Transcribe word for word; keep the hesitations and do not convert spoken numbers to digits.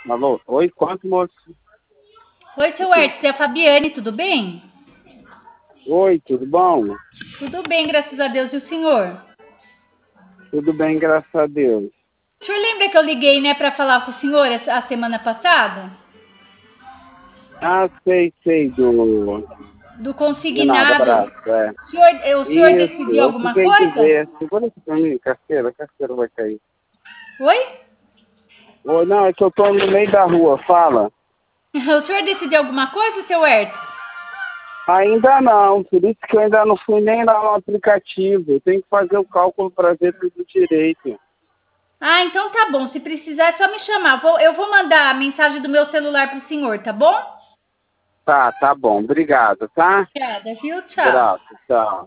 Alô? Oi, quanto, moço? Oi, seu Hertz, é a Fabiane, tudo bem? Oi, tudo bom? Tudo bem, graças a Deus. E o senhor? Tudo bem, graças a Deus. O senhor lembra que eu liguei, né, para falar com o senhor essa- a semana passada? Ah, sei, sei, do... Do De nada, consignado. abraço, é. O senhor, o senhor Isso, decidiu eu alguma fiquei de coisa? ver. Segura aqui pra mim, carteira, a carteira vai cair. Oi? Oi, não, é que eu tô no meio da rua, fala. O senhor decidiu alguma coisa, seu Hertz? Ainda não, por isso que eu ainda não fui nem lá no aplicativo. Eu tenho que fazer o cálculo para ver tudo direito. Ah, então tá bom. Se precisar, é só me chamar. Vou- eu vou mandar a mensagem do meu celular pro senhor, tá bom? Tá, tá bom, obrigado, tá? Obrigada, viu? Tchau. Abraço, tchau.